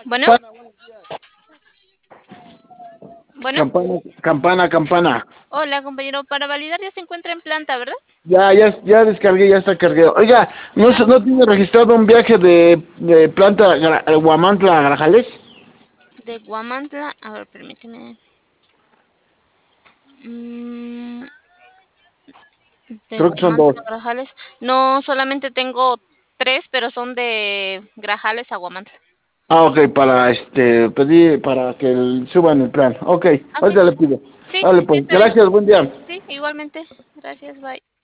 Bueno, bueno. Campana. Hola, compañero. Para validar ya se encuentra en planta, ¿verdad? Ya descargué, ya está cargado. Oiga, ¿no tiene registrado un viaje de planta Guamantla a Grajales? De Guamantla. A ver, permíteme. Mm, de Creo que son dos. Guamantla a Grajales. No, solamente tengo tres, pero son de Grajales a Guamantla. Ok, para pedir, para que suban el plan. Ok, Ok, ahorita le pido. sí, Vale, sí pues, está bien. gracias, buen día. Sí, igualmente. Gracias, bye.